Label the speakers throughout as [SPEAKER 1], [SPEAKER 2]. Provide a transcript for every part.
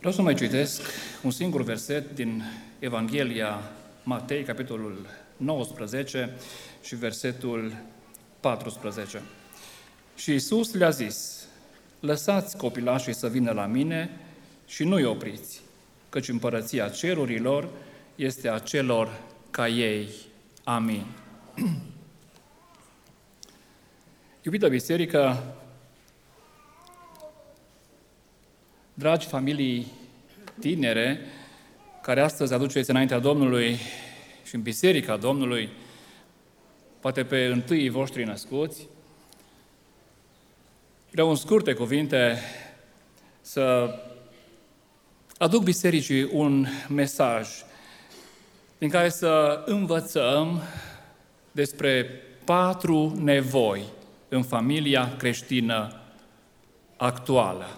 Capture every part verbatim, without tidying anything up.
[SPEAKER 1] Vreau să mai citesc un singur verset din Evanghelia Matei, capitolul nouăsprezece și versetul paisprezece. Și Iisus le-a zis: lăsați copilașii să vină la mine și nu-i opriți, căci împărăția cerurilor este a celor ca ei. Amin. Iubită biserică, dragi familii tinere, care astăzi aduceți înaintea Domnului și în Biserica Domnului, poate pe întâii voștri născuți, vreau în scurte cuvinte să aduc bisericii un mesaj din care să învățăm despre patru nevoi în familia creștină actuală.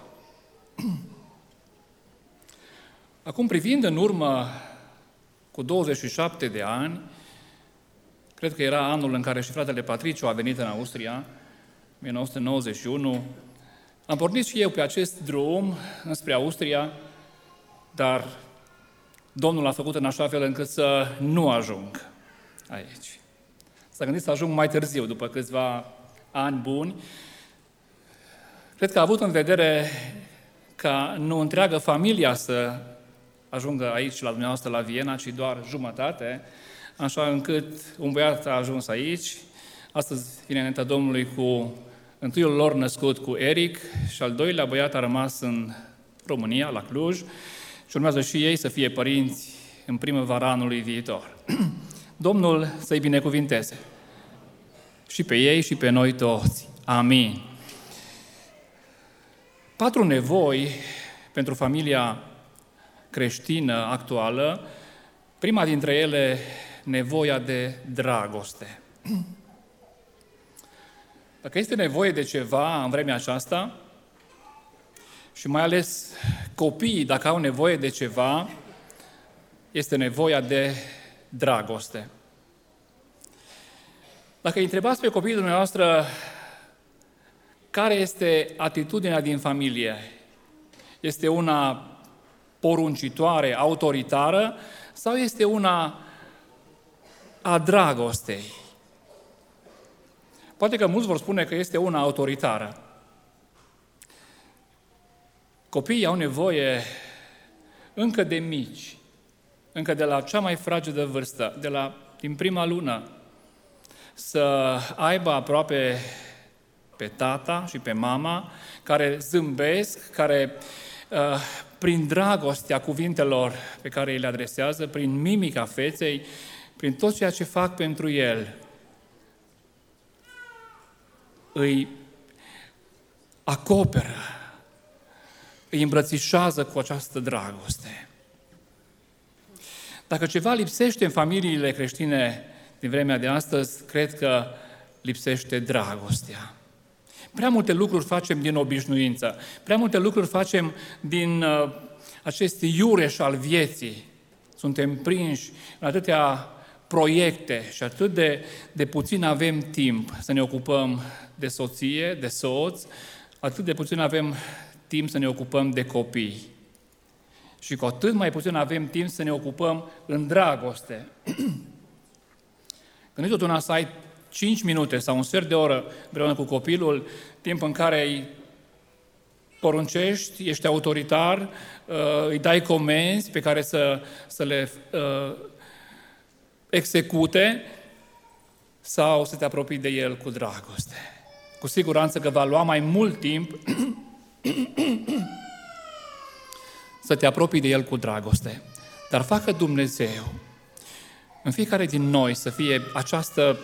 [SPEAKER 1] Acum, privind în urmă cu douăzeci și șapte de ani, cred că era anul în care și fratele Patriciu a venit în Austria, nouăsprezece nouăzeci și unu, am pornit și eu pe acest drum înspre Austria, dar Domnul a făcut în așa fel încât să nu ajung aici. S-a gândit să ajung mai târziu, după câțiva ani buni. Cred că a avut în vedere ca nu întreagă familia să ajungă aici la dumneavoastră la Viena, ci doar jumătate, așa încât un băiat a ajuns aici. Astăzi vine înaintea Domnului cu întâiul lor născut, cu Eric, și al doilea băiat a rămas în România, la Cluj, și urmează și ei să fie părinți în primăvara anului viitor. Domnul să-i binecuvinteze și pe ei și pe noi toți. Amin. Patru nevoi pentru familia creștină actuală. Prima dintre ele, nevoia de dragoste. Dacă este nevoie de ceva în vremea aceasta, și mai ales copiii, dacă au nevoie de ceva, este nevoia de dragoste. Dacă îi întrebați pe copiii dumneavoastră care este atitudinea din familie, este una poruncitoare, autoritară, sau este una a dragostei? Poate că mulți vor spune că este una autoritară. Copiii au nevoie încă de mici, încă de la cea mai fragedă vârstă, de la, din prima lună, să aibă aproape pe tata și pe mama, care zâmbesc, care uh, prin dragostea cuvintelor pe care îi le adresează, prin mimica feței, prin tot ceea ce fac pentru el, îi acoperă, îi îmbrățișează cu această dragoste. Dacă ceva lipsește în familiile creștine din vremea de astăzi, cred că lipsește dragostea. Prea multe lucruri facem din obișnuință, prea multe lucruri facem din uh, acest iureș al vieții. Suntem prinși în atâtea proiecte și atât de, de puțin avem timp să ne ocupăm de soție, de soț, atât de puțin avem timp să ne ocupăm de copii. Și cu atât mai puțin avem timp să ne ocupăm în dragoste. Când nu tot să ai cinci minute sau un sfert de oră împreună cu copilul, timp în care îi poruncești, ești autoritar, îi dai comenzi pe care să, să le uh, execute, sau să te apropii de el cu dragoste. Cu siguranță că va lua mai mult timp să te apropii de el cu dragoste. Dar facă Dumnezeu în fiecare din noi să fie această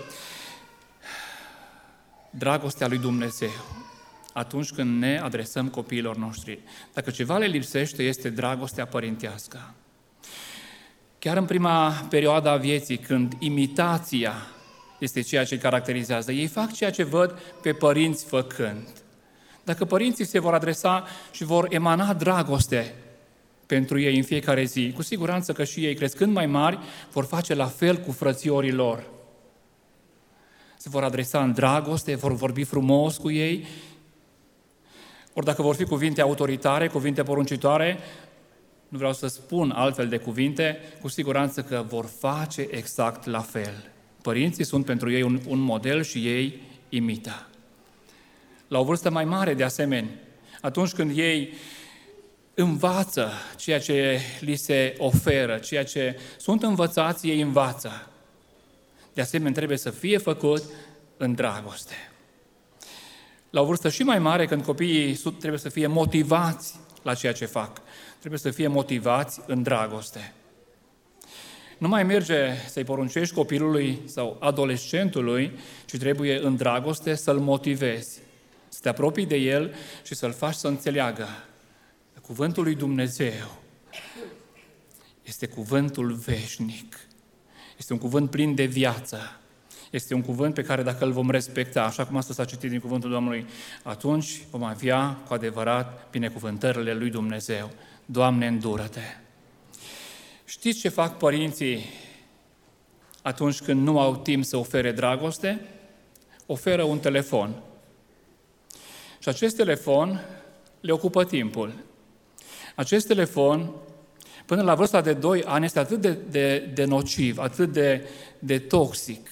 [SPEAKER 1] dragostea lui Dumnezeu atunci când ne adresăm copiilor noștri. Dacă ceva le lipsește, este dragostea părintească. Chiar în prima perioadă a vieții, când imitația este ceea ce îi caracterizează, ei fac ceea ce văd pe părinți făcând. Dacă părinții se vor adresa și vor emana dragoste pentru ei în fiecare zi, cu siguranță că și ei, crescând mai mari, vor face la fel cu frățiorii lor. Se vor adresa în dragoste, vor vorbi frumos cu ei, ori dacă vor fi cuvinte autoritare, cuvinte poruncitoare, nu vreau să spun altfel de cuvinte, cu siguranță că vor face exact la fel. Părinții sunt pentru ei un, un model și ei imită. La o vârstă mai mare, de asemenea, atunci când ei învață ceea ce li se oferă, ceea ce sunt învățați, ei învață. De asemenea, trebuie să fie făcut în dragoste. La o vârstă și mai mare, când copiii trebuie să fie motivați la ceea ce fac, trebuie să fie motivați în dragoste. Nu mai merge să-i poruncești copilului sau adolescentului, ci trebuie în dragoste să-l motivezi, să te apropii de el și să-l faci să înțeleagă. Cuvântul lui Dumnezeu este cuvântul veșnic, este un cuvânt plin de viață, este un cuvânt pe care dacă îl vom respecta, așa cum asta s-a citit din cuvântul Domnului, atunci vom avea cu adevărat binecuvântările lui Dumnezeu. Doamne, îndură-te! Știți ce fac părinții atunci când nu au timp să ofere dragoste? Oferă un telefon. Și acest telefon le ocupă timpul. Acest telefon, până la vârsta de doi ani, este atât de, de, de nociv, atât de, de toxic.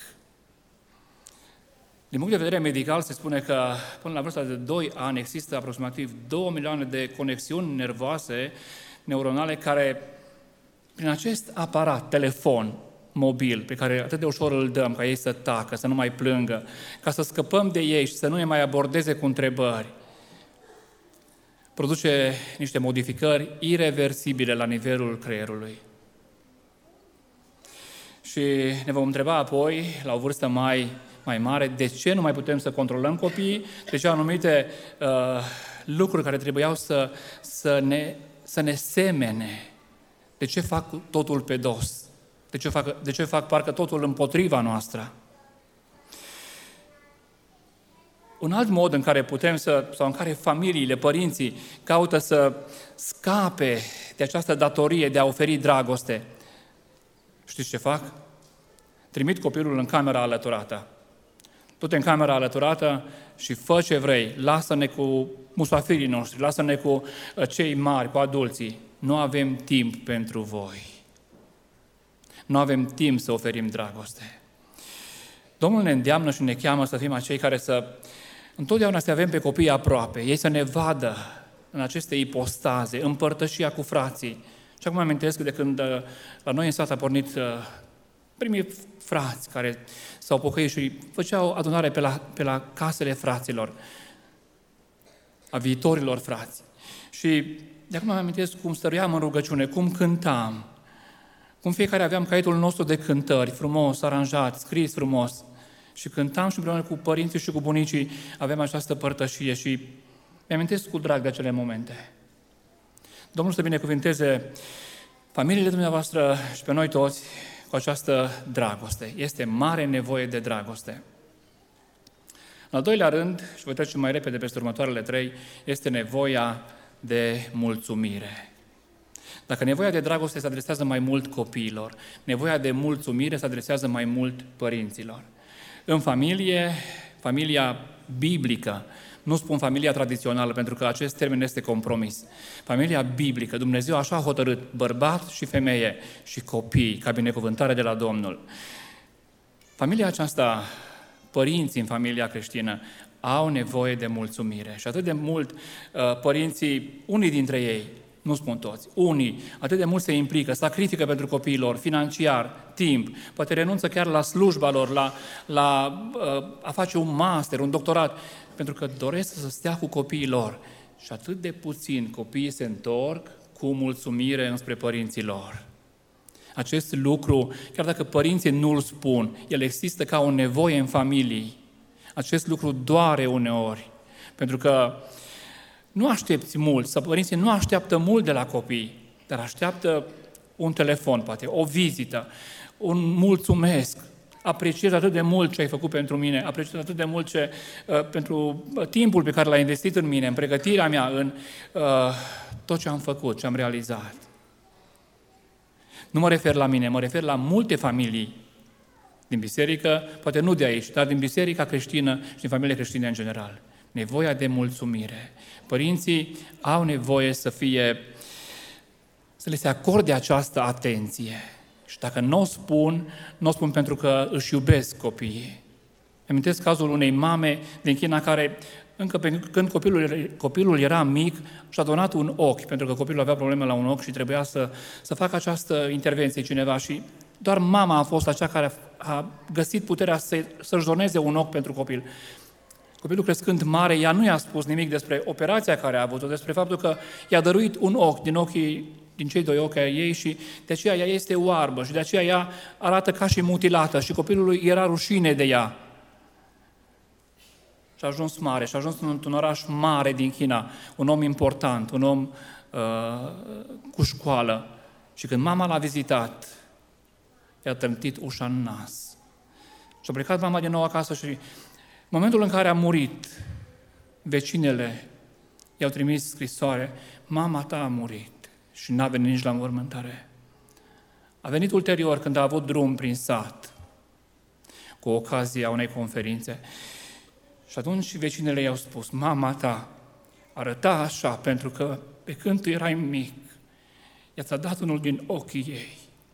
[SPEAKER 1] Din punct de vedere medical, se spune că până la vârsta de doi ani există aproximativ două milioane de conexiuni nervoase, neuronale, care, prin acest aparat, telefon mobil, pe care atât de ușor îl dăm, ca ei să tacă, să nu mai plângă, ca să scăpăm de ei și să nu ne mai abordeze cu întrebări, produce niște modificări ireversibile la nivelul creierului. Și ne vom întreba apoi, la o vârstă mai, mai mare, de ce nu mai putem să controlăm copiii, de ce anumite uh, lucruri care trebuiau să, să, ne, să ne semene, de ce fac totul pe dos, de ce fac, de ce fac parcă totul împotriva noastră. Un alt mod în care putem să, sau în care familiile, părinții caută să scape de această datorie de a oferi dragoste, știți ce fac? Trimit copilul în camera alăturată. Du-te în camera alăturată și fă ce vrei. Lasă-ne cu musafirii noștri, lasă-ne cu cei mari, cu adulții. Nu avem timp pentru voi. Nu avem timp să oferim dragoste. Domnul ne îndeamnă și ne cheamă să fim acei care să întotdeauna să avem pe copii aproape, ei să ne vadă în aceste ipostaze, împărtășia cu frații. Și acum amintesc de când la noi în sat a pornit primii frați care s-au pocăit și făceau adunare pe la, pe la casele fraților, a viitorilor frați. Și de acum amintesc cum stăruiam în rugăciune, cum cântam, cum fiecare aveam caietul nostru de cântări, frumos, aranjat, scris frumos. Și cântam și împreună cu părinții și cu bunicii aveam această părtășie și mi-amintesc cu drag de acele momente. Domnul să binecuvinteze familiile dumneavoastră și pe noi toți cu această dragoste. Este mare nevoie de dragoste. În al doilea rând, și voi trece mai repede peste următoarele trei, este nevoia de mulțumire. Dacă nevoia de dragoste se adresează mai mult copiilor, nevoia de mulțumire se adresează mai mult părinților. În familie, familia biblică, nu spun familia tradițională, pentru că acest termen este compromis. Familia biblică, Dumnezeu așa a hotărât, bărbat și femeie și copii, ca binecuvântare de la Domnul. Familia aceasta, părinții în familia creștină, au nevoie de mulțumire. Și atât de mult părinții, unii dintre ei, nu spun toți, unii, atât de mult se implică, sacrifică pentru copiilor, financiar, timp, poate renunță chiar la slujba lor, la, la a face un master, un doctorat, pentru că doresc să stea cu copiii lor. Și atât de puțin copiii se întorc cu mulțumire înspre părinții lor. Acest lucru, chiar dacă părinții nu îl spun, el există ca o nevoie în familii. Acest lucru doare uneori, pentru că nu aștepți mult, sau părinții nu așteaptă mult de la copii, dar așteaptă un telefon, poate, o vizită, un mulțumesc, apreciez atât de mult ce ai făcut pentru mine, apreciez atât de mult ce, uh, pentru timpul pe care l-ai investit în mine, în pregătirea mea, în uh, tot ce am făcut, ce am realizat. Nu mă refer la mine, mă refer la multe familii din biserică, poate nu de aici, dar din biserica creștină și din familiile creștine în general. Nevoia de mulțumire. Părinții au nevoie să fie să le se acorde această atenție. Și dacă nu o spun, nu o spun pentru că își iubesc copiii. Amintesc cazul unei mame din China care, încă pe, când copilul, copilul era mic, și-a donat un ochi, pentru că copilul avea probleme la un ochi și trebuia să, să facă această intervenție cineva. Și doar mama a fost acea care a, a găsit puterea să, să-și doneze un ochi pentru copil. Copilul crescând mare, ea nu i-a spus nimic despre operația care a avut-o, despre faptul că i-a dăruit un ochi din ochii, din cei doi ochi ai ei și de aceea ea este oarbă și de aceea ea arată ca și mutilată și copilului era rușine de ea. Și a ajuns mare, și a ajuns într-un oraș mare din China, un om important, un om uh, cu școală. Și când mama l-a vizitat, i-a trântit ușa în nas. Și a plecat mama din nou acasă și în momentul în care a murit, vecinele i-au trimis scrisoare, mama ta a murit și n-a venit nici la înmormântare. A venit ulterior când a avut drum prin sat, cu ocazia unei conferințe. Și atunci vecinele i-au spus, mama ta arăta așa pentru că pe când tu erai mic, ea ți-a dat unul din ochii ei.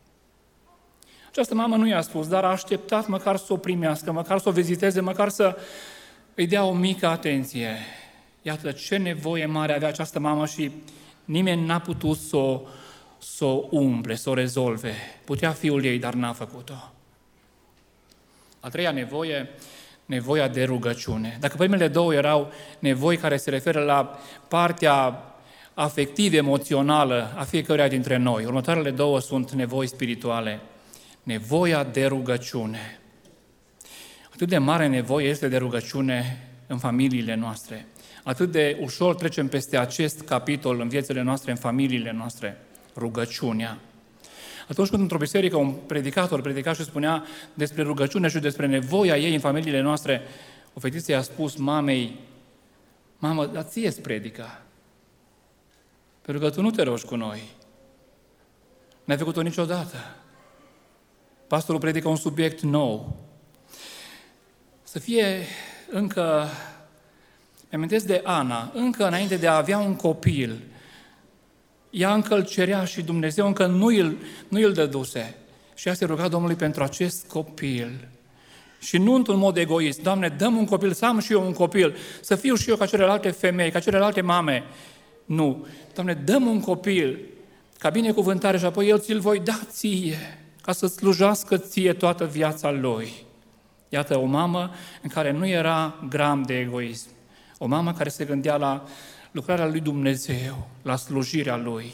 [SPEAKER 1] Această mamă nu i-a spus, dar a așteptat măcar să o primească, măcar să o viziteze, măcar să îi dea o mică atenție. Iată ce nevoie mare avea această mamă și nimeni n-a putut să o, să o umple, să o rezolve. Putea fiul ei, dar n-a făcut-o. A treia nevoie, nevoia de rugăciune. Dacă primele două erau nevoi care se referă la partea afectiv-emoțională a fiecăruia dintre noi, următoarele două sunt nevoi spirituale. Nevoia de rugăciune. Atât de mare nevoie este de rugăciune în familiile noastre. Atât de ușor trecem peste acest capitol în viețile noastre, în familiile noastre. Rugăciunea. Atunci când într-o biserică un predicator predica și spunea despre rugăciune și despre nevoia ei în familiile noastre, o fetiță i-a spus mamei, mamă, dar ție-ți predica. Pentru că tu nu te rogi cu noi. N-ai făcut-o niciodată. Pastorul predică un subiect nou. Să fie încă, mi-amintesc de Ana, încă înainte de a avea un copil, ea încă îl cerea și Dumnezeu încă nu îl, nu îl dăduse. Și ea se ruga Domnului pentru acest copil. Și nu într-un mod egoist. Doamne, dă-mi un copil, să am și eu un copil, să fiu și eu ca celelalte femei, ca celelalte mame. Nu. Doamne, dă-mi un copil, ca binecuvântare și apoi eu ți-l voi da ție, ca să slujească ție toată viața lui. Iată o mamă în care nu era gram de egoism. O mamă care se gândea la lucrarea lui Dumnezeu, la slujirea lui.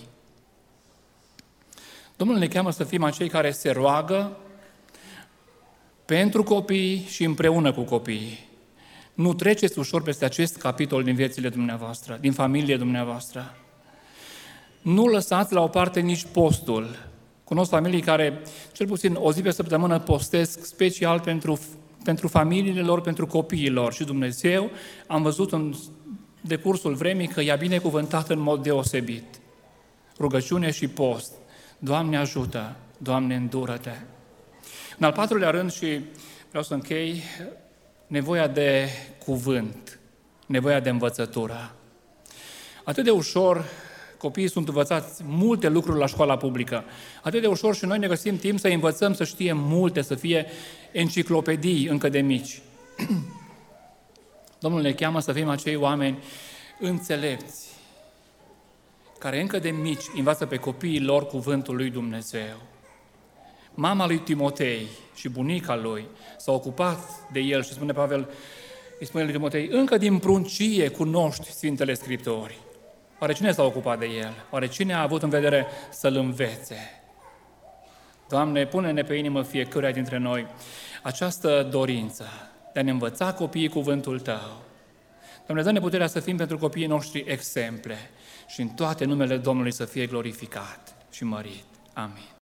[SPEAKER 1] Domnul ne cheamă să fim acei care se roagă pentru copii și împreună cu copiii. Nu treceți ușor peste acest capitol din viețile dumneavoastră, din familie dumneavoastră. Nu lăsați la o parte nici postul. Cunosc familii care, cel puțin o zi pe săptămână, postesc special pentru, pentru familiile lor, pentru copiii lor. Și Dumnezeu, am văzut în decursul vremii că i-a binecuvântat în mod deosebit. Rugăciune și post. Doamne ajută, Doamne îndură-te. În al patrulea rând, și vreau să închei, nevoia de cuvânt, nevoia de învățătură. Atât de ușor copiii sunt învățați multe lucruri la școala publică. Atât de ușor și noi ne găsim timp să învățăm să știe multe, să fie enciclopedii încă de mici. Domnul ne cheamă să fim acei oameni înțelepți, care încă de mici învață pe copiii lor cuvântul lui Dumnezeu. Mama lui Timotei și bunica lui s-au ocupat de el și spune Pavel, îi spune lui Timotei, încă din pruncie cunoști Sfintele Scripturi. Oare cine s-a ocupat de el? Oare cine a avut în vedere să-l învețe? Doamne, pune-ne pe inimă fiecăruia dintre noi această dorință de a ne învăța copiii cuvântul Tău. Doamne, dă-ne puterea să fim pentru copiii noștri exemple și în toate numele Domnului să fie glorificat și mărit. Amin.